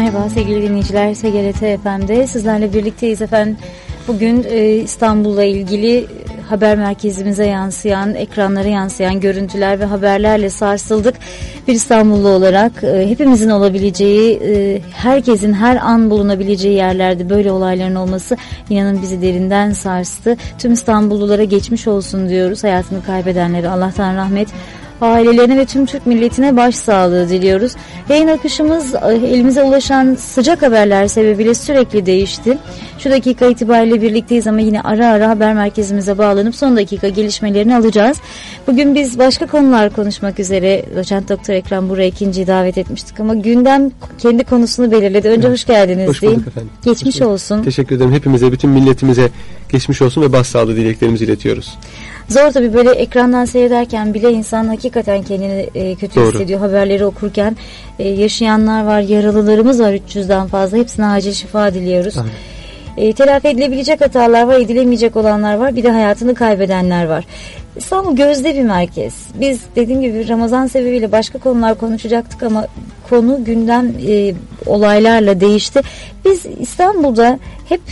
Merhaba sevgili dinleyiciler, SGRT FM'de sizlerle birlikteyiz efendim. Bugün İstanbul'la ilgili haber merkezimize yansıyan, ekranlara yansıyan görüntüler ve haberlerle sarsıldık. Bir İstanbullu olarak hepimizin olabileceği, herkesin her an bulunabileceği yerlerde böyle olayların olması inanın bizi derinden sarstı. Tüm İstanbullulara geçmiş olsun diyoruz. Hayatını kaybedenlere Allah'tan rahmet, ailelerine ve tüm Türk milletine başsağlığı diliyoruz. Yayın akışımız elimize ulaşan sıcak haberler sebebiyle sürekli değişti. Şu dakika itibariyle birlikteyiz ama yine ara ara haber merkezimize bağlanıp son dakika gelişmelerini alacağız. Bugün biz başka konular konuşmak üzere Doçent Doktor Ekrem Burak'ı ikinciyi davet etmiştik ama gündem kendi konusunu belirledi. Önce hoş geldiniz. Hoş bulduk efendim. Geçmiş olsun. Teşekkür ederim. Hepimize, bütün milletimize geçmiş olsun ve başsağlığı dileklerimizi iletiyoruz. Zor tabii, böyle ekrandan seyrederken bile insan hakikaten kendini kötü hissediyor. Haberleri okurken yaşayanlar var, yaralılarımız var 300'den fazla. Hepsine acil şifa diliyoruz. Telafi edilebilecek hatalar var, edilemeyecek olanlar var. Bir de hayatını kaybedenler var. İstanbul gözde bir merkez. Biz dediğim gibi Ramazan sebebiyle başka konular konuşacaktık ama konu gündem olaylarla değişti. Biz İstanbul'da hep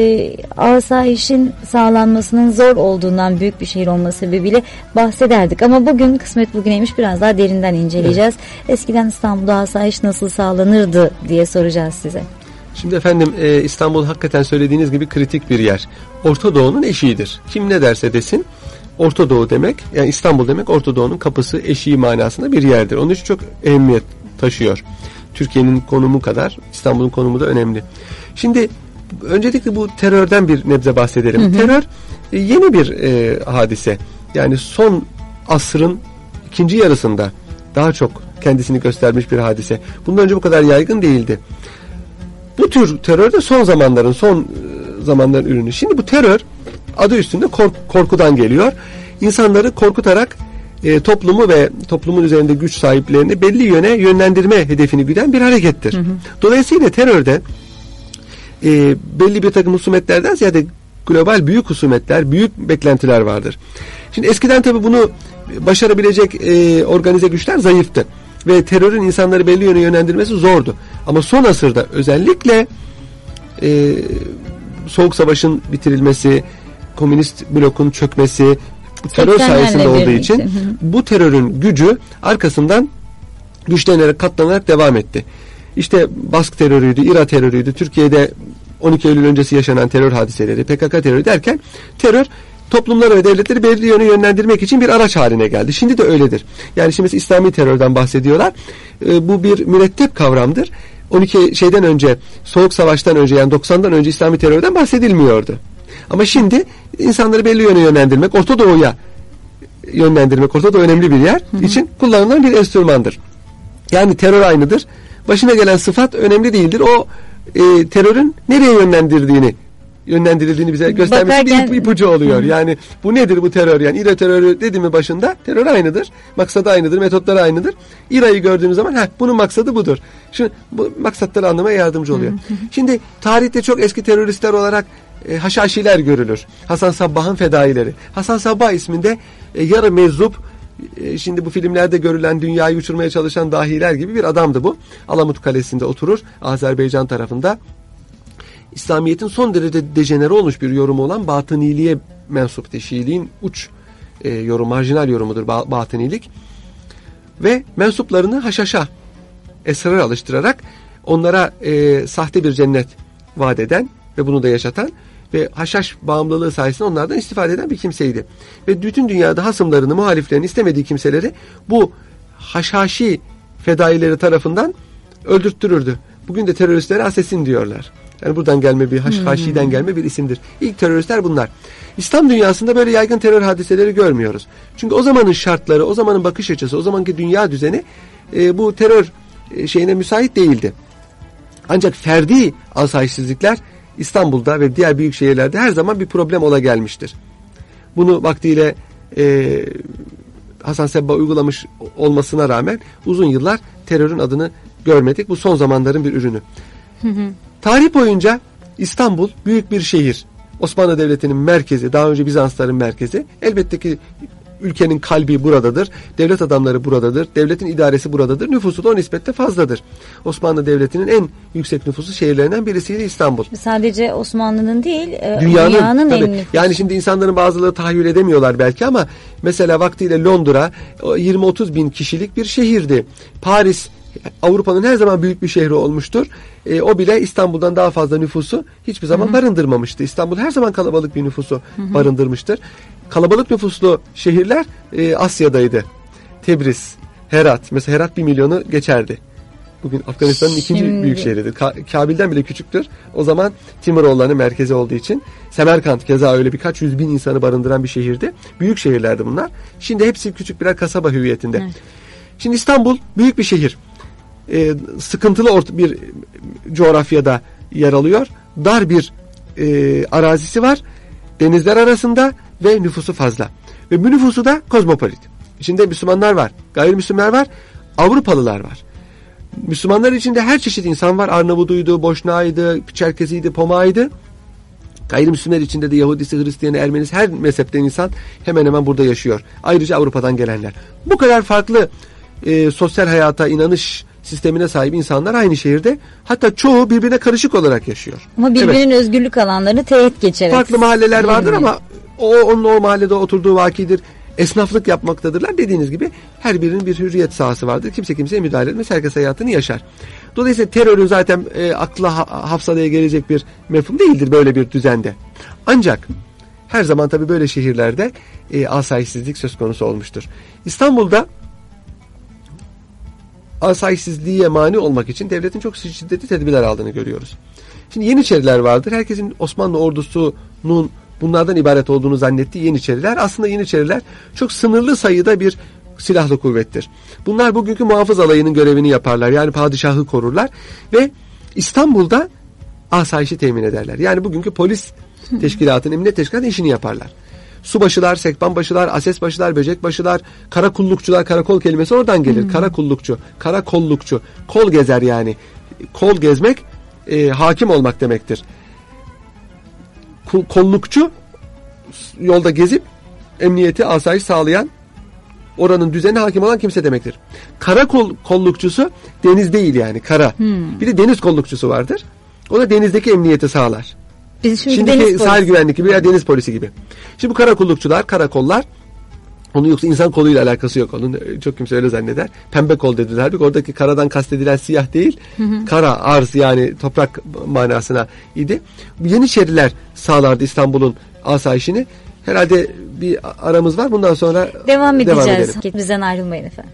asayişin sağlanmasının zor olduğundan, büyük bir şehir olması sebebiyle bahsederdik. Ama bugün kısmet bugüneymiş, biraz daha derinden inceleyeceğiz. Evet. Eskiden İstanbul'da asayiş nasıl sağlanırdı diye soracağız size. Şimdi efendim İstanbul hakikaten söylediğiniz gibi kritik bir yer. Orta Doğu'nun eşiğidir. Kim ne derse desin, Orta Doğu demek, yani İstanbul demek Orta Doğu'nun kapısı, eşiği manasında bir yerdir. Onun için çok önemiyet taşıyor. Türkiye'nin konumu kadar İstanbul'un konumu da önemli. Şimdi öncelikle bu terörden bir nebze bahsedelim. Hı hı. Terör yeni bir hadise. Yani son asrın ikinci yarısında daha çok kendisini göstermiş bir hadise. Bundan önce bu kadar yaygın değildi. Bu tür terör de son zamanların ürünü. Şimdi bu terör adı üstünde korkudan geliyor. İnsanları korkutarak toplumu ve toplumun üzerinde güç sahiplerini belli yöne yönlendirme hedefini güden bir harekettir. Hı hı. Dolayısıyla terörde belli bir takım husumetlerden ziyade global büyük husumetler, büyük beklentiler vardır. Şimdi eskiden tabii bunu başarabilecek organize güçler zayıftı. Ve terörün insanları belli yöne yönlendirmesi zordu. Ama son asırda özellikle Soğuk Savaş'ın bitirilmesi, komünist blokun çökmesi, terör sayesinde olduğu için bu terörün gücü arkasından güçlenerek, katlanarak devam etti. İşte Bask terörüydü, İRA terörüydü, Türkiye'de 12 Eylül öncesi yaşanan terör hadiseleri, PKK terörü derken terör toplumları ve devletleri belli yöne yönlendirmek için bir araç haline geldi. Şimdi de öyledir. Yani şimdi İslami terörden bahsediyorlar. Bu bir mürettep kavramdır. 12 şeyden önce, Soğuk Savaş'tan önce, yani 90'dan önce İslami terörden bahsedilmiyordu. Ama şimdi insanları belli yöne yönlendirmek, Orta Doğu'ya yönlendirmek, Orta Doğu önemli bir yer için kullanılan bir enstrümandır. Yani terör aynıdır. Başına gelen sıfat önemli değildir. O terörün nereye yönlendirildiğini bize göstermesi bir ipucu oluyor. Yani bu nedir bu terör? Yani İRA terörü dedi mi başında? Terör aynıdır. Maksadı aynıdır. Metotları aynıdır. İRA'yı gördüğümüz zaman bunun maksadı budur. Şimdi bu maksatları anlamaya yardımcı oluyor. Şimdi tarihte çok eski teröristler olarak Haşhaşiler görülür. Hasan Sabbah'ın fedaileri. Hasan Sabbah isminde yarı meczup, şimdi bu filmlerde görülen dünyayı uçurmaya çalışan dahiler gibi bir adamdı bu. Alamut Kalesi'nde oturur, Azerbaycan tarafında. İslamiyet'in son derece dejenere olmuş bir yorumu olan batıniliğe mensuptu. Şiiliğin uç yorum, marjinal yorumudur batınilik. Ve mensuplarını haşhaşa, esrara alıştırarak onlara sahte bir cennet vaat eden ve bunu da yaşatan ve haşhaş bağımlılığı sayesinde onlardan istifade eden bir kimseydi. Ve bütün dünyada hasımlarını, muhaliflerini, istemediği kimseleri bu haşhaşi fedaileri tarafından öldürttürürdü. Bugün de teröristlere asesin diyorlar. Yani buradan gelme bir haşhaşiden gelme bir isimdir. İlk teröristler bunlar. İslam dünyasında böyle yaygın terör hadiseleri görmüyoruz. Çünkü o zamanın şartları, o zamanın bakış açısı, o zamanki dünya düzeni bu terör şeyine müsait değildi. Ancak ferdi asayişsizlikler İstanbul'da ve diğer büyük şehirlerde her zaman bir problem ola gelmiştir. Bunu vaktiyle Hasan Sabbah uygulamış olmasına rağmen uzun yıllar terörün adını görmedik. Bu son zamanların bir ürünü. Tarih boyunca İstanbul büyük bir şehir. Osmanlı Devleti'nin merkezi, daha önce Bizansların merkezi. Elbette ki ülkenin kalbi buradadır. Devlet adamları buradadır. Devletin idaresi buradadır. Nüfusu da o nispette fazladır. Osmanlı Devleti'nin en yüksek nüfusu şehirlerinden birisiydi İstanbul. Sadece Osmanlı'nın değil, dünyanın en nüfusu. Yani şimdi insanların bazıları tahayyül edemiyorlar belki ama mesela vaktiyle Londra 20-30 bin kişilik bir şehirdi. Paris Avrupa'nın her zaman büyük bir şehri olmuştur. O bile İstanbul'dan daha fazla nüfusu hiçbir zaman barındırmamıştı. İstanbul her zaman kalabalık bir nüfusu barındırmıştır. Kalabalık nüfuslu şehirler Asya'daydı. Tebriz, Herat. Mesela Herat 1 milyonu geçerdi. Bugün Afganistan'ın ikinci büyük şehridir. Kabil'den bile küçüktür. O zaman Timoğulları'nın merkezi olduğu için. Semerkant keza öyle birkaç yüz bin insanı barındıran bir şehirdi. Büyük şehirlerdi bunlar. Şimdi hepsi küçük birer kasaba hüviyetinde. Evet. Şimdi İstanbul büyük bir şehir. Sıkıntılı bir coğrafyada yer alıyor. Dar bir arazisi var. Denizler arasında ve nüfusu fazla. Ve bu nüfusu da kozmopolit. İçinde Müslümanlar var, gayrimüslimler var, Avrupalılar var. Müslümanlar içinde her çeşit insan var. Arnavuduydu, Boşnağıydı, Çerkeziydi, Pomağıydı. Gayrimüslimler içinde de Yahudisi, Hristiyanı, Ermenisi, her mezhepten insan hemen hemen burada yaşıyor. Ayrıca Avrupa'dan gelenler. Bu kadar farklı sosyal hayata, inanış sistemine sahip insanlar aynı şehirde. Hatta çoğu birbirine karışık olarak yaşıyor. Ama birbirinin özgürlük alanlarını teğet geçerek. Farklı mahalleler vardır ama onun o mahallede oturduğu vakidir. Esnaflık yapmaktadırlar. Dediğiniz gibi her birinin bir hürriyet sahası vardır. Kimse kimseye müdahale etmez. Herkes hayatını yaşar. Dolayısıyla terörün zaten akla hafsalaya gelecek bir mefhum değildir böyle bir düzende. Ancak her zaman tabii böyle şehirlerde asayişsizlik söz konusu olmuştur. İstanbul'da asayişsizliğe mani olmak için devletin çok şiddetli tedbirler aldığını görüyoruz. Şimdi Yeniçeriler vardır. Herkesin Osmanlı ordusunun bunlardan ibaret olduğunu zannettiği Yeniçeriler, aslında Yeniçeriler çok sınırlı sayıda bir silahlı kuvvettir. Bunlar bugünkü muhafız alayının görevini yaparlar. Yani padişahı korurlar ve İstanbul'da asayişi temin ederler. Yani bugünkü polis teşkilatının, emniyet teşkilatının işini yaparlar. Subaşılar, sekbanbaşılar, asesbaşılar, böcekbaşılar, karakullukçular, karakol kelimesi oradan gelir. Karakullukçu, karakollukçu, kol gezer yani. Kol gezmek hakim olmak demektir. Kollukçu yolda gezip emniyeti, asayiş sağlayan, oranın düzenine hakim olan kimse demektir. Kollukçusu deniz değil yani, kara. Bir de deniz kollukçusu vardır. O da denizdeki emniyeti sağlar. Şimdiki sahil güvenlik gibi ya deniz polisi gibi. Şimdi bu karakollukçular, karakollar, onun yoksa insan koluyla alakası yok. Onun çok kimse öyle zanneder. Pembe kol dediler. Halbuki oradaki karadan kastedilen siyah değil. Kara, arz yani toprak manasına idi. Yeniçeriler sağlardı İstanbul'un asayişini. Herhalde bir aramız var. Bundan sonra devam edeceğiz. Bizden ayrılmayın efendim.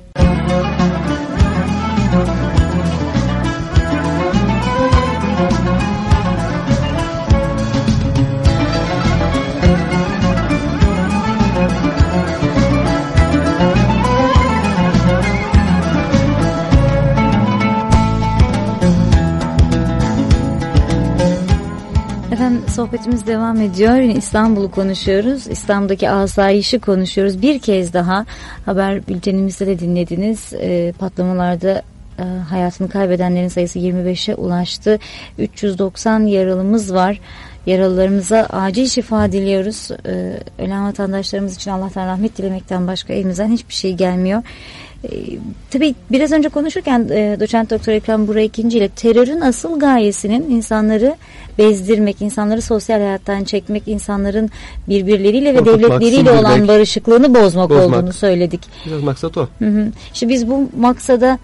Sohbetimiz devam ediyor. İstanbul'u konuşuyoruz. İstanbul'daki asayişi konuşuyoruz. Bir kez daha haber bültenimizde de dinlediniz. Patlamalarda hayatını kaybedenlerin sayısı 25'e ulaştı. 390 yaralımız var. Yaralılarımıza acil şifa diliyoruz. Ölen vatandaşlarımız için Allah'tan rahmet dilemekten başka elimizden hiçbir şey gelmiyor. Tabii biraz önce konuşurken doçent doktor Ekrem Burak İkinci ile terörün asıl gayesinin insanları bezdirmek, insanları sosyal hayattan çekmek, insanların birbirleriyle ve devletleriyle olan barışıklığını bozmak olduğunu söyledik. Biraz maksat o. Şimdi biz bu maksada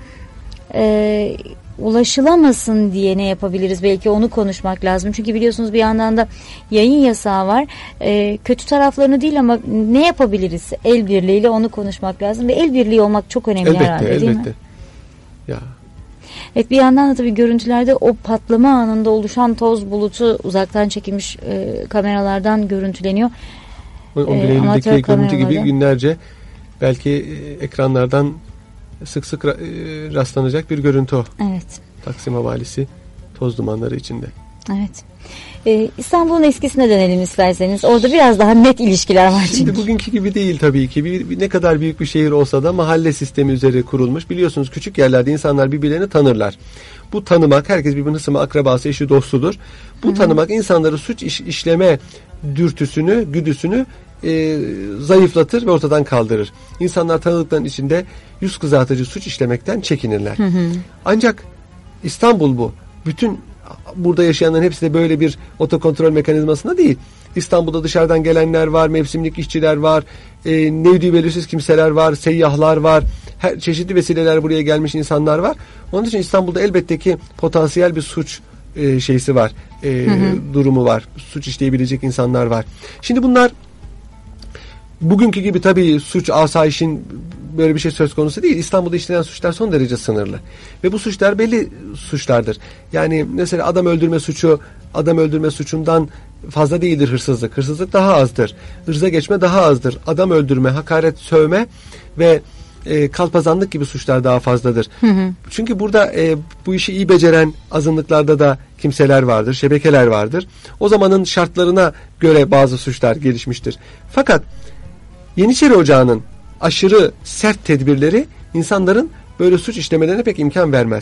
ulaşılamasın diye ne yapabiliriz? Belki onu konuşmak lazım. Çünkü biliyorsunuz bir yandan da yayın yasağı var. Kötü taraflarını değil ama ne yapabiliriz? El birliğiyle onu konuşmak lazım. Ve el birliği olmak çok önemli herhalde değil mi? Ya. Evet, bir yandan da tabii görüntülerde o patlama anında oluşan toz bulutu uzaktan çekilmiş kameralardan görüntüleniyor. O Bileğim'deki görüntü gibi günlerce belki ekranlardan sık sık rastlanacak bir görüntü o. Evet. Taksim havalisi toz dumanları içinde. Evet. İstanbul'un eskisine dönelim isterseniz. Orada biraz daha net ilişkiler var çünkü. Şimdi bugünkü gibi değil tabii ki. Ne kadar büyük bir şehir olsa da mahalle sistemi üzeri kurulmuş. Biliyorsunuz küçük yerlerde insanlar birbirlerini tanırlar. Bu tanımak, herkes birbirinin hısmı, akrabası, eşi, dostudur. Bu tanımak insanları suç işleme dürtüsünü, güdüsünü zayıflatır ve ortadan kaldırır. İnsanlar tanıdıklarının içinde yüz kızartıcı suç işlemekten çekinirler. Ancak İstanbul bu. Bütün burada yaşayanların hepsi de böyle bir otokontrol mekanizmasında değil. İstanbul'da dışarıdan gelenler var, mevsimlik işçiler var, nevdi belirsiz kimseler var, seyyahlar var, çeşitli vesileler buraya gelmiş insanlar var. Onun için İstanbul'da elbette ki potansiyel bir suç şeysi var, durumu var. Suç işleyebilecek insanlar var. Şimdi bunlar bugünkü gibi tabii suç, asayişin böyle bir şey söz konusu değil. İstanbul'da işlenen suçlar son derece sınırlı. Ve bu suçlar belli suçlardır. Yani mesela adam öldürme suçundan fazla değildir hırsızlık. Hırsızlık daha azdır. Irza geçme daha azdır. Adam öldürme, hakaret, sövme ve kalpazanlık gibi suçlar daha fazladır. Çünkü burada bu işi iyi beceren azınlıklarda da kimseler vardır, şebekeler vardır. O zamanın şartlarına göre bazı suçlar gelişmiştir. Fakat Yeniçeri Ocağı'nın aşırı sert tedbirleri insanların böyle suç işlemelerine pek imkan vermez.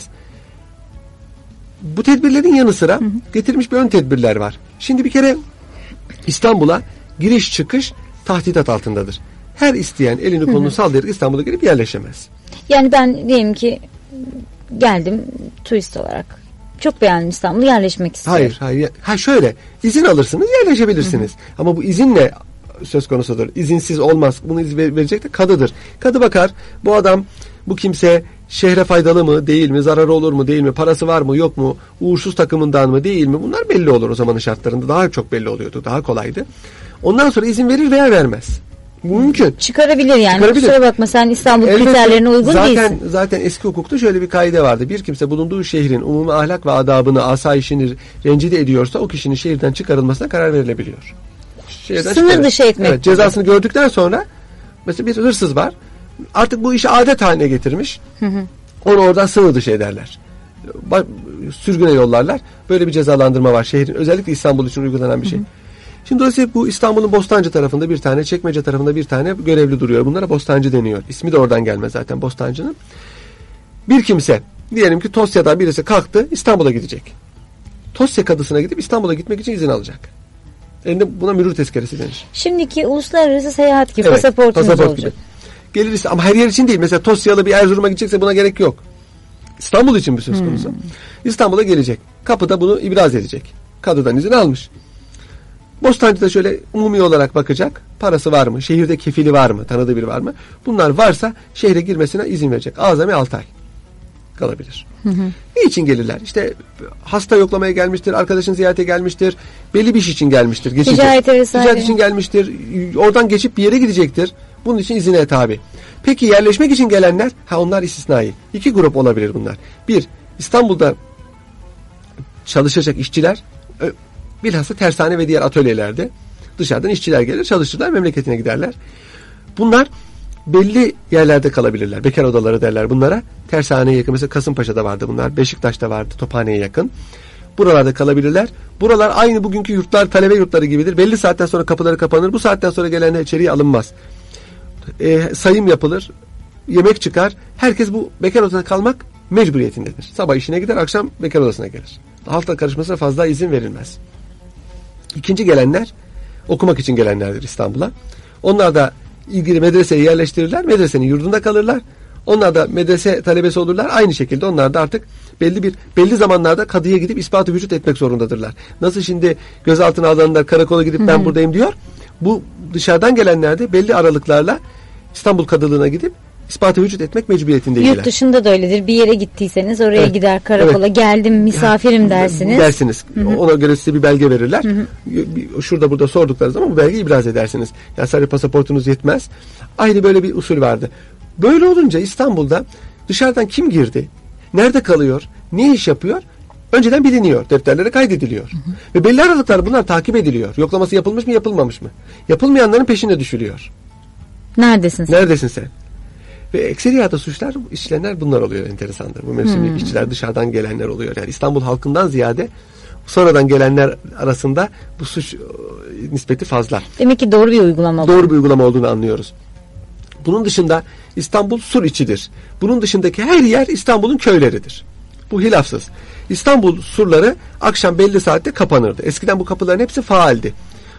Bu tedbirlerin yanı sıra getirmiş bir ön tedbirler var. Şimdi bir kere İstanbul'a giriş çıkış tahdidat altındadır. Her isteyen elini kolunu sallayarak İstanbul'a girip yerleşemez. Yani ben diyelim ki geldim turist olarak. Çok beğendim İstanbul'u, yerleşmek istiyorum. Hayır. Şöyle, izin alırsınız, yerleşebilirsiniz. Ama bu izinle söz konusudur. İzinsiz olmaz. Bunu izin verecek de kadıdır. Kadı bakar, bu kimse şehre faydalı mı, değil mi, zararı olur mu, değil mi, parası var mı, yok mu, uğursuz takımından mı, değil mi? Bunlar belli olur o zamanın şartlarında. Daha çok belli oluyordu, daha kolaydı. Ondan sonra izin verir veya vermez. Mümkün. Çıkarabilir yani. Kusura bakma, sen İstanbul kriterlerine uygun değilsin. Zaten eski hukukta şöyle bir kaide vardı. Bir kimse bulunduğu şehrin umumi ahlak ve adabını, asayişini rencide ediyorsa o kişinin şehirden çıkarılmasına karar verilebiliyor. Sınır dışı etmek. Evet, cezasını gördükten sonra mesela bir hırsız var. Artık bu işi adet haline getirmiş. Onu oradan sınır dışı ederler. Sürgüne yollarlar. Böyle bir cezalandırma var şehrin. Özellikle İstanbul için uygulanan bir şey. Şimdi dolayısıyla bu İstanbul'un Bostancı tarafında bir tane, Çekmece tarafında bir tane görevli duruyor. Bunlara Bostancı deniyor. İsmi de oradan gelme zaten Bostancı'nın. Bir kimse, diyelim ki Tosya'dan birisi kalktı, İstanbul'a gidecek. Tosya kadısına gidip İstanbul'a gitmek için izin alacak. Elinde buna mürür tezkeresi denir. Şimdiki uluslararası seyahat gibi, evet, pasaportunuz olacak. Gibi. Gelir ama her yer için değil. Mesela Tosyalı bir Erzurum'a gidecekse buna gerek yok. İstanbul için bir söz konusu. İstanbul'a gelecek. Kapıda bunu ibraz edecek. Kadıdan izin almış. Bostancı'da şöyle umumi olarak bakacak. Parası var mı? Şehirde kefili var mı? Tanıdığı biri var mı? Bunlar varsa şehre girmesine izin verecek. Azami 6 ay kalabilir. Niçin gelirler? İşte hasta yoklamaya gelmiştir, arkadaşını ziyarete gelmiştir, belli bir iş için gelmiştir. Ticaret için gelmiştir, oradan geçip bir yere gidecektir. Bunun için izine tabi. Peki yerleşmek için gelenler? Onlar istisnai. 2 grup olabilir bunlar. Bir, İstanbul'da çalışacak işçiler, bilhassa tersane ve diğer atölyelerde dışarıdan işçiler gelir, çalışırlar, memleketine giderler. Bunlar belli yerlerde kalabilirler. Bekar odaları derler bunlara. Tersaneye yakın. Mesela Kasımpaşa'da vardı bunlar. Beşiktaş'ta vardı. Tophane'ye yakın. Buralarda kalabilirler. Buralar aynı bugünkü yurtlar, talebe yurtları gibidir. Belli saatten sonra kapıları kapanır. Bu saatten sonra gelenler içeriye alınmaz. Sayım yapılır. Yemek çıkar. Herkes bu bekar odasında kalmak mecburiyetindedir. Sabah işine gider, akşam bekar odasına gelir. Halkla karışmasına fazla izin verilmez. İkinci gelenler okumak için gelenlerdir İstanbul'a. Onlar da ilgili medreseye yerleştirirler. Medresenin yurdunda kalırlar. Onlar da medrese talebesi olurlar. Aynı şekilde onlar da artık belli zamanlarda kadıya gidip ispatı vücut etmek zorundadırlar. Nasıl şimdi gözaltına alınanlar karakola gidip ben buradayım diyor. Bu dışarıdan gelenler de belli aralıklarla İstanbul Kadılığına gidip ispatı vücut etmek mecburiyetindeydiler. Yurt dışında da öyledir. Bir yere gittiyseniz oraya gider karakola. Evet. Geldim misafirim dersiniz. Ona göre size bir belge verirler. Şurada burada sordukları zaman bu belgeyi ibraz edersiniz. Yani sadece pasaportunuz yetmez. Ayrı böyle bir usul vardı. Böyle olunca İstanbul'da dışarıdan kim girdi? Nerede kalıyor? Ne iş yapıyor? Önceden biliniyor. Defterlere kaydediliyor. Ve belli aralıklar bunlar takip ediliyor. Yoklaması yapılmış mı, yapılmamış mı? Yapılmayanların peşine düşülüyor. Neredesin sen? Ve ekseriyata suçlar işlenenler bunlar oluyor, enteresandır. Bu mevsimlik işçiler, dışarıdan gelenler oluyor. Yani İstanbul halkından ziyade sonradan gelenler arasında bu suç nispeti fazla. Demek ki doğru bir uygulama. Doğru bir uygulama olduğunu anlıyoruz. Bunun dışında İstanbul sur içidir. Bunun dışındaki her yer İstanbul'un köyleridir. Bu hilafsız. İstanbul surları akşam belli saatte kapanırdı. Eskiden bu kapıların hepsi faaldi.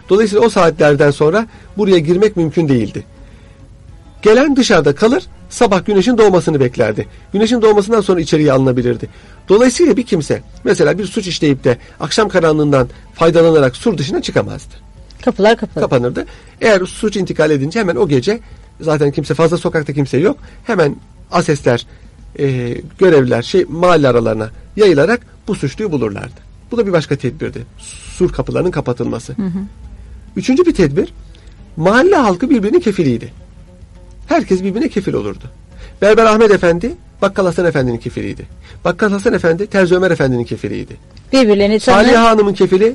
Dolayısıyla o saatlerden sonra buraya girmek mümkün değildi. Gelen dışarıda kalır, sabah güneşin doğmasını beklerdi. Güneşin doğmasından sonra içeriye alınabilirdi. Dolayısıyla bir kimse mesela bir suç işleyip de akşam karanlığından faydalanarak sur dışına çıkamazdı. Kapılar kapanırdı. Eğer suç intikal edince hemen o gece, zaten fazla sokakta kimse yok, hemen asesler, görevliler mahalle aralarına yayılarak bu suçluyu bulurlardı. Bu da bir başka tedbirdi. Sur kapılarının kapatılması. Üçüncü bir tedbir, mahalle halkı birbirinin kefiliydi. Herkes birbirine kefil olurdu. Berber Ahmet Efendi, Bakkal Hasan Efendi'nin kefiliydi. Bakkal Hasan Efendi, Terzi Ömer Efendi'nin kefiliydi. Birbirlerini tanır. Saliha Hanım'ın kefili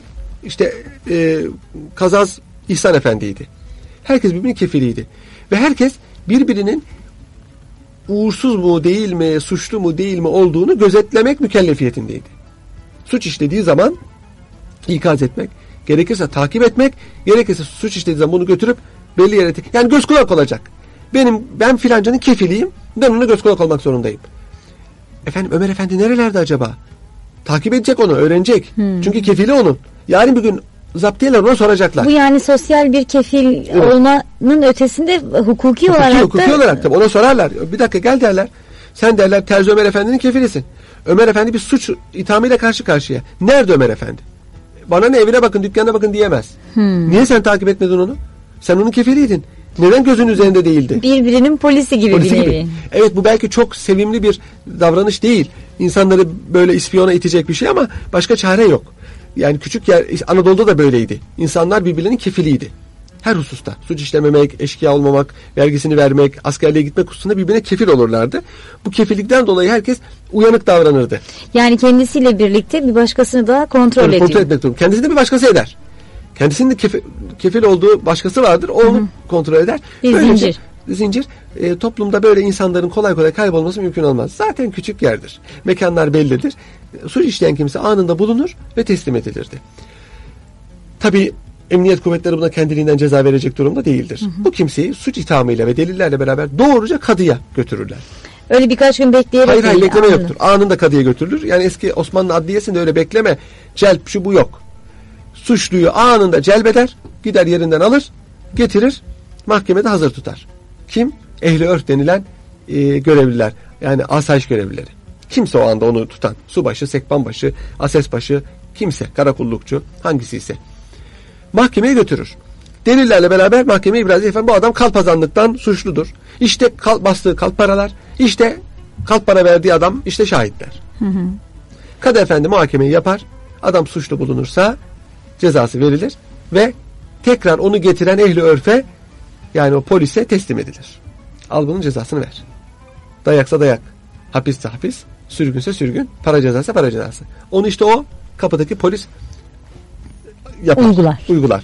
Kazaz İhsan Efendi'ydi. Herkes birbirinin kefiliydi. Ve herkes birbirinin uğursuz mu değil mi, suçlu mu değil mi olduğunu gözetlemek mükellefiyetindeydi. Suç işlediği zaman ikaz etmek, gerekirse takip etmek, gerekirse suç işlediği zaman bunu götürüp belli yere, yani göz kulak olacak. Ben filancanın kefiliyim, ben ona göz kulak olmak zorundayım. Efendim Ömer Efendi nerelerde acaba? Takip edecek onu, öğrenecek. Çünkü kefili onun. Yarın bir gün zaptiyeler ona soracaklar. Bu yani sosyal bir kefil olmanın ötesinde hukuki olarak tabii ona sorarlar. Bir dakika gel derler. Sen derler Terzi Ömer Efendi'nin kefilisin. Ömer Efendi bir suç ithamıyla karşı karşıya. Nerede Ömer Efendi? Bana ne, evine bakın, dükkanına bakın diyemez. Niye sen takip etmedin onu? Sen onun kefiliydin. Neden gözün üzerinde değildi? Birbirinin polisi gibi bir nevi. Evet, bu belki çok sevimli bir davranış değil. İnsanları böyle ispiyona itecek bir şey ama başka çare yok. Yani küçük yer, Anadolu'da da böyleydi. İnsanlar birbirlerinin kefiliydi. Her hususta. Suç işlememek, eşkıya olmamak, vergisini vermek, askerliğe gitmek hususunda birbirine kefil olurlardı. Bu kefillikten dolayı herkes uyanık davranırdı. Yani kendisiyle birlikte bir başkasını da kontrol ediyor. Kontrol etmek durumunda. Kendisini de bir başkası eder. Kendisinin de kefil olduğu başkası vardır. O onu kontrol eder. Bir zincir. Toplumda böyle insanların kolay kolay kaybolması mümkün olmaz. Zaten küçük yerdir. Mekanlar bellidir. Suç işleyen kimse anında bulunur ve teslim edilirdi. Tabii emniyet kuvvetleri buna kendiliğinden ceza verecek durumda değildir. Bu kimseyi suç ithamıyla ve delillerle beraber doğruca kadıya götürürler. Öyle birkaç gün bekleyerek Hayır bekleme yoktur. Anında kadıya götürülür. Yani eski Osmanlı Adliyesi'nde öyle bekleme, celp şu bu yok. Suçluyu anında celbeder, gider yerinden alır, getirir, mahkemede hazır tutar. Kim? Ehli örf denilen görevliler. Yani asayiş görevlileri. Kimse o anda onu tutan. Subaşı, sekbanbaşı, asesbaşı, kimse, karakollukçu, hangisi ise. Mahkemeye götürür. Delillerle beraber mahkemeye ibraz edilir. Efendim bu adam kalpazanlıktan suçludur. İşte bastığı kalp paralar, işte kalp para verdiği adam, işte şahitler. Kadı efendi muhakemeyi yapar. Adam suçlu bulunursa cezası verilir ve tekrar onu getiren ehli örfe, yani o polise teslim edilir. Al bunun cezasını ver. Dayaksa dayak, hapisse hapis, sürgünse sürgün, para cezası para cezası. Onu işte o kapıdaki polis yapar. Uygular.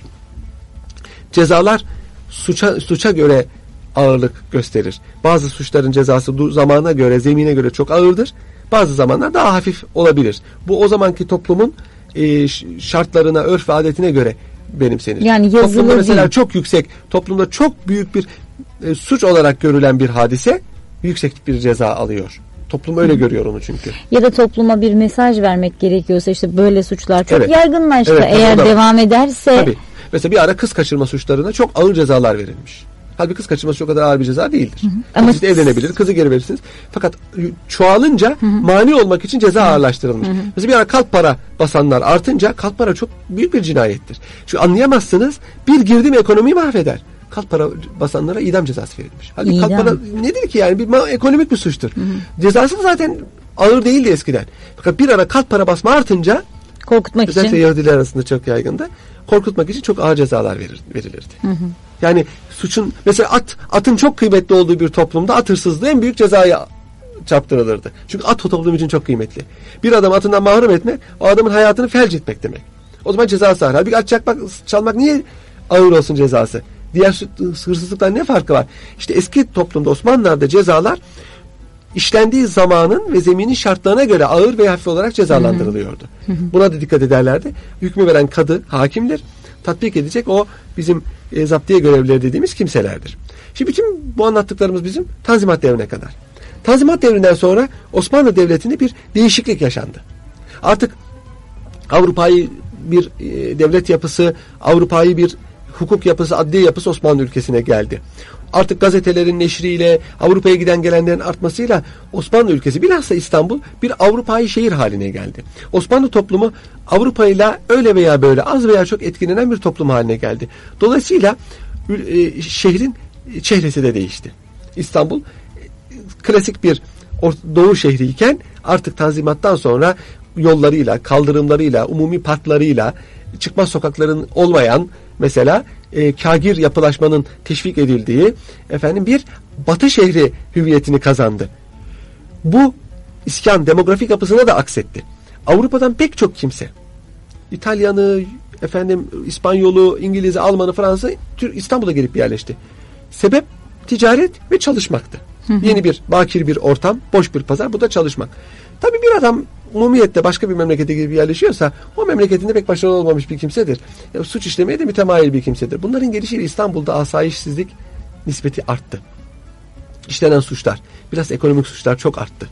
Cezalar suça göre ağırlık gösterir. Bazı suçların cezası zamana göre, zemine göre çok ağırdır. Bazı zamanlar daha hafif olabilir. Bu o zamanki toplumun şartlarına, örf ve adetine göre benimsenir. Yani yazılı toplumda mesela değil. Çok yüksek, toplumda çok büyük bir suç olarak görülen bir hadise yüksek bir ceza alıyor. Toplum öyle görüyor onu çünkü. Ya da topluma bir mesaj vermek gerekiyorsa işte böyle suçlar çok yaygınlaştı. Evet, eğer devam ederse. Tabii. Mesela bir ara kız kaçırma suçlarına çok ağır cezalar verilmiş. Halbuki kız kaçırması çok kadar ağır bir ceza değildir. Ama siz de evlenebilir, kızı geri verirsiniz. Fakat çoğalınca mani olmak için ceza ağırlaştırılmış. Mesela bir ara kalp para basanlar artınca, kalp para çok büyük bir cinayettir. Çünkü anlayamazsınız, bir girdim ekonomiyi mahveder. Kalp para basanlara idam cezası verilmiş. Halbuki kalp para nedir ki yani? Ekonomik bir suçtur. Cezası zaten ağır değildi eskiden. Fakat bir ara kalp para basma artınca, korkutmak için. özellikle Yahudiler arasında çok yaygındı. Korkutmak için çok ağır cezalar verilirdi. Yani suçun, mesela atın çok kıymetli olduğu bir toplumda at hırsızlığı en büyük cezaya çarptırılırdı. Çünkü at o toplum için çok kıymetli. Bir adam atından mahrum etmek, o adamın hayatını felç etmek demek. O zaman cezası ağır. Halbuki at çalmak niye ağır olsun cezası? Diğer hırsızlıktan ne farkı var? İşte eski toplumda, Osmanlılar'da cezalar işlendiği zamanın ve zeminin şartlarına göre ağır veya hafif olarak cezalandırılıyordu. Buna da dikkat ederlerdi. Hükmü veren kadı hakimdir. Tatbik edecek o bizim zaptiye görevlileri dediğimiz kimselerdir. Şimdi bütün bu anlattıklarımız bizim Tanzimat devrine kadar. Tanzimat devrinden sonra Osmanlı Devleti'nde bir değişiklik yaşandı. Artık Avrupa'yı bir devlet yapısı, Avrupa'yı bir hukuk yapısı, adliye yapısı Osmanlı ülkesine geldi. Artık gazetelerin neşriyle, Avrupa'ya giden gelenlerin artmasıyla Osmanlı ülkesi, bilhassa İstanbul bir Avrupa'yı şehir haline geldi. Osmanlı toplumu Avrupa'yla öyle veya böyle az veya çok etkilenen bir toplum haline geldi. Dolayısıyla şehrin çehresi de değişti. İstanbul klasik bir doğu şehriyken artık Tanzimat'tan sonra yollarıyla, kaldırımlarıyla, umumi parklarıyla, çıkmaz sokakların olmayan, mesela kagir yapılaşmanın teşvik edildiği bir batı şehri hüviyetini kazandı. Bu iskan demografik yapısına da aksetti. Avrupa'dan pek çok kimse, İtalyanı, İspanyolu, İngiliz'i, Almanı, Fransız İstanbul'a gelip yerleşti. Sebep ticaret ve çalışmaktı. Yeni bir, bakir bir ortam, boş bir pazar, bu da çalışmak. Tabii bir adam umumiyette başka bir memlekete gelip yerleşiyorsa o memleketinde pek başarılı olmamış bir kimsedir. Suç işlemeye de mütemayil bir kimsedir. Bunların gelişiyle İstanbul'da asayişsizlik nispeti arttı. İşlenen suçlar, biraz ekonomik suçlar çok arttı.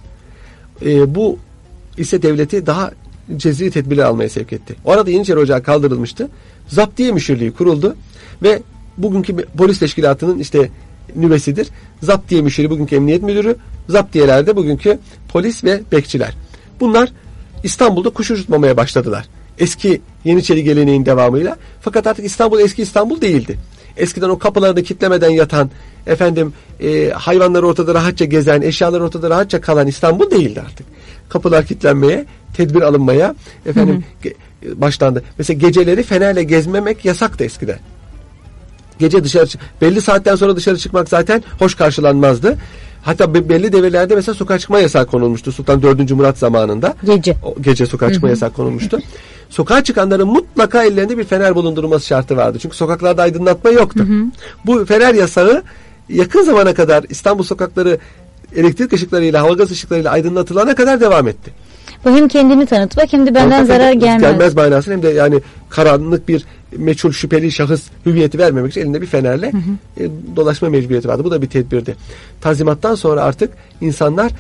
Bu ise devleti daha cezri tedbirler almaya sevk etti. O arada Yeniçeri Ocağı kaldırılmıştı. Zaptiye Müşirliği kuruldu ve bugünkü polis teşkilatının nüvesidir. Zaptiye Müşiri bugünkü emniyet müdürü, zaptiyelerde bugünkü polis ve bekçiler. Bunlar İstanbul'da kuş uçurtmamaya başladılar. Eski Yeniçeri geleneğin devamıyla. Fakat artık İstanbul eski İstanbul değildi. Eskiden o kapılarını kilitlemeden yatan, hayvanları ortada rahatça gezen, eşyaları ortada rahatça kalan İstanbul değildi artık. Kapılar kilitlenmeye, tedbir alınmaya başlandı. Mesela geceleri fenerle gezmemek yasaktı eskiden. Gece belli saatten sonra dışarı çıkmak zaten hoş karşılanmazdı. Hatta belli devirlerde mesela sokağa çıkma yasağı konulmuştu. Sultan 4. Murat zamanında. Gece sokağa çıkma yasağı konulmuştu. Sokağa çıkanların mutlaka ellerinde bir fener bulundurulması şartı vardı. Çünkü sokaklarda aydınlatma yoktu. Bu fener yasağı yakın zamana kadar İstanbul sokakları elektrik ışıklarıyla, hava gaz ışıklarıyla aydınlatılana kadar devam etti. Bu hem kendimi tanıtmak hem de benden zarar gelmez manasını, hem de karanlık bir meçhul şüpheli şahıs hüviyeti vermemek için elinde bir fenerle dolaşma mecburiyeti vardı. Bu da bir tedbirdi. Tanzimattan sonra artık insanlar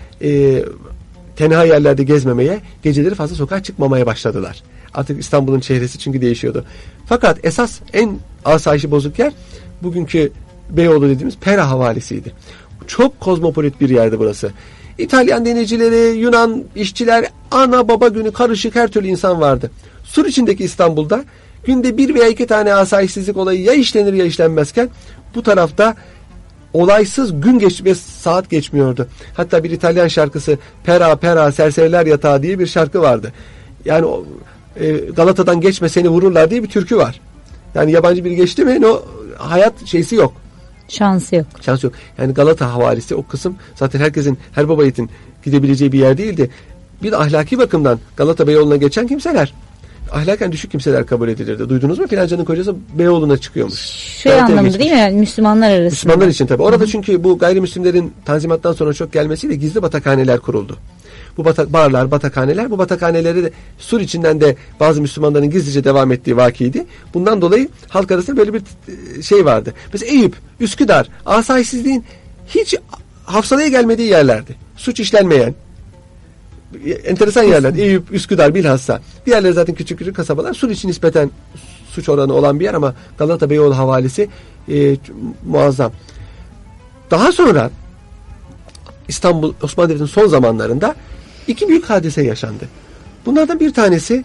tenha yerlerde gezmemeye, geceleri fazla sokağa çıkmamaya başladılar. Artık İstanbul'un çehresi çünkü değişiyordu. Fakat esas en asayişi bozuk yer bugünkü Beyoğlu dediğimiz Pera Havalisi'ydi. Çok kozmopolit bir yerdi burası. İtalyan denizcileri, Yunan işçiler, ana baba günü karışık her türlü insan vardı. Sur içindeki İstanbul'da günde 1 veya 2 tane asayişsizlik olayı ya işlenir ya işlenmezken bu tarafta olaysız gün ve saat geçmiyordu. Hatta bir İtalyan şarkısı Pera Pera Serseriler Yatağı diye bir şarkı vardı. Yani Galata'dan geçme seni vururlar diye bir türkü var. Yani yabancı biri geçti mi hayat şeysi yok. Şansı yok. Yani Galata havalisi o kısım zaten her baba yiğitin gidebileceği bir yer değildi. Bir de ahlaki bakımdan Galata Beyoğlu'na geçen kimseler ahlaken düşük kimseler kabul edilirdi. Duydunuz mu? Filancanın kocası Beyoğlu'na çıkıyormuş. Şu anlamda değil mi? Yani Müslümanlar arasında. Müslümanlar için tabii. Orada çünkü bu gayrimüslimlerin Tanzimat'tan sonra çok gelmesiyle gizli batakhaneler kuruldu. Bu barlar, batakhaneler, bu batakhaneleri de Sur içinden de bazı Müslümanların gizlice devam ettiği vakiydi. Bundan dolayı halk arasında böyle bir şey vardı. Mesela Eyüp, Üsküdar, asayişsizliğin hiç hafsalaya gelmediği yerlerdi. Suç işlenmeyen, enteresan yerler. Eyüp, Üsküdar bilhassa. Diğerleri zaten küçük küçük kasabalar. Sur için nispeten suç oranı olan bir yer ama Galata Beyoğlu havalisi muazzam. Daha sonra İstanbul, Osmanlı Devleti'nin son zamanlarında 2 büyük hadise yaşandı. Bunlardan bir tanesi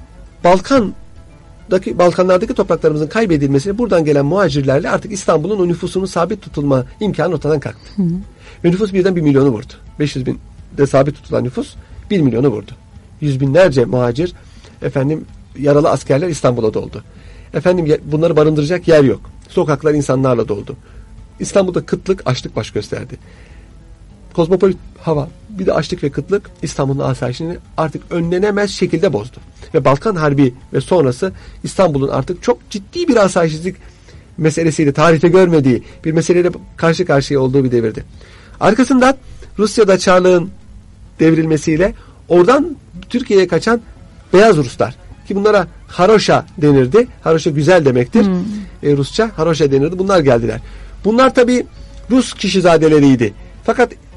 Balkanlardaki topraklarımızın kaybedilmesiyle buradan gelen muhacirlerle artık İstanbul'un o nüfusunun sabit tutulma imkanı ortadan kalktı. Ve nüfus birden 1 milyonu vurdu. 500 binde sabit tutulan nüfus 1 milyonu vurdu. Yüz binlerce muhacir, yaralı askerler İstanbul'a doldu. Bunları barındıracak yer yok. Sokaklar insanlarla doldu. İstanbul'da kıtlık, açlık baş gösterdi. Kozmopolit hava, bir de açlık ve kıtlık İstanbul'un asayişini artık önlenemez şekilde bozdu. Ve Balkan Harbi ve sonrası İstanbul'un artık çok ciddi bir asayişsizlik meselesiyle, tarihte görmediği bir meseleyle karşı karşıya olduğu bir devirdi. Arkasından Rusya'da Çarlığın devrilmesiyle oradan Türkiye'ye kaçan Beyaz Ruslar, ki bunlara Haroşa denirdi. Haroşa güzel demektir. Rusça Haroşa denirdi. Bunlar geldiler. Bunlar tabii Rus kişizadeleriydi. Fakat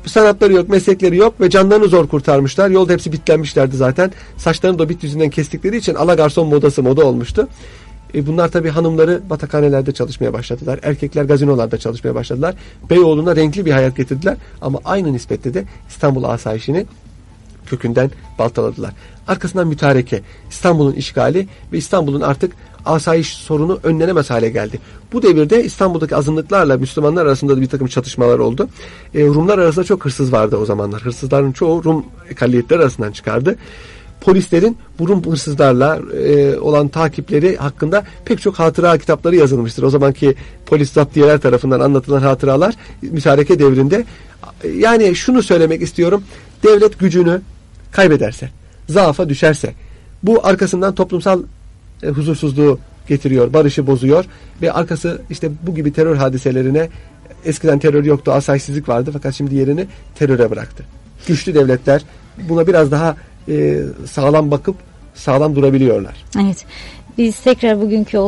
sanatları yok, meslekleri yok ve canlarını zor kurtarmışlar. Yolda hepsi bitlenmişlerdi zaten. Saçlarını da bit yüzünden kestikleri için ala garson modası moda olmuştu. Bunlar tabii hanımları batakhanelerde çalışmaya başladılar. Erkekler gazinolarda çalışmaya başladılar. Beyoğlu'na renkli bir hayat getirdiler. Ama aynı nispette de İstanbul asayişini kökünden baltaladılar. Arkasından mütareke, İstanbul'un işgali ve İstanbul'un artık asayiş sorunu önlenemez hale geldi. Bu devirde İstanbul'daki azınlıklarla Müslümanlar arasında da bir takım çatışmalar oldu. Rumlar arasında çok hırsız vardı o zamanlar. Hırsızların çoğu Rum ekalliyetleri arasından çıkardı. Polislerin bu Rum hırsızlarla olan takipleri hakkında pek çok hatıra kitapları yazılmıştır. O zamanki polis zaptiyeler tarafından anlatılan hatıralar mütareke devrinde. Yani şunu söylemek istiyorum. Devlet gücünü kaybederse, zaafa düşerse, bu arkasından toplumsal huzursuzluğu getiriyor, barışı bozuyor ve arkası işte bu gibi terör hadiselerine, eskiden terör yoktu, asayişsizlik vardı fakat şimdi yerini teröre bıraktı. Güçlü devletler buna biraz daha sağlam bakıp sağlam durabiliyorlar. Evet. Biz tekrar bugünkü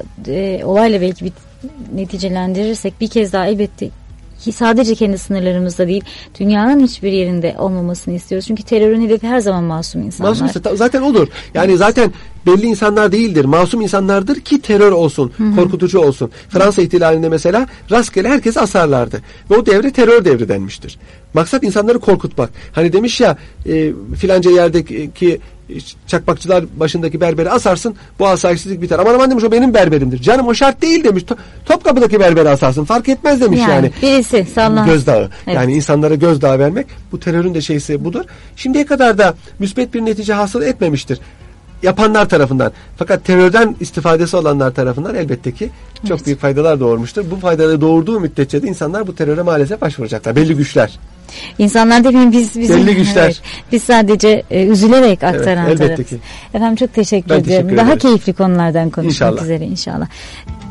olayla belki bir neticelendirirsek bir kez daha elbette sadece kendi sınırlarımızda değil, dünyanın hiçbir yerinde olmamasını istiyoruz. Çünkü terörün hedefi her zaman masum insanlar. Masum zaten odur. Yani zaten belli insanlar değildir. Masum insanlardır ki terör olsun, korkutucu olsun. Fransa ihtilalinde mesela rastgele herkesi asarlardı. Ve o devre terör devri denmiştir. Maksat insanları korkutmak. Hani demiş ya filanca yerdeki çakmakçılar başındaki berberi asarsın, bu asayişsizlik biter. Aman aman demiş, o benim berberimdir. Canım o şart değil demiş. Topkapı'daki berberi asarsın, fark etmez demiş yani. Birisi sallan. Gözdağı. Evet. Yani insanlara gözdağı vermek, bu terörün de şeysi budur. Şimdiye kadar da müsbet bir netice hasıl etmemiştir yapanlar tarafından. Fakat terörden istifadesi olanlar tarafından elbette ki çok büyük faydalar doğurmuştur. Bu faydaları doğurduğu müddetçe de insanlar bu teröre maalesef başvuracaklar. Belli güçler. İnsanlar demeyin, biz belli güçler. Evet, biz sadece üzülerek aktaran elbette ki. Efendim çok teşekkür ediyorum. Teşekkür Daha ederim. keyifli konulardan konuşmak İnşallah. üzere inşallah.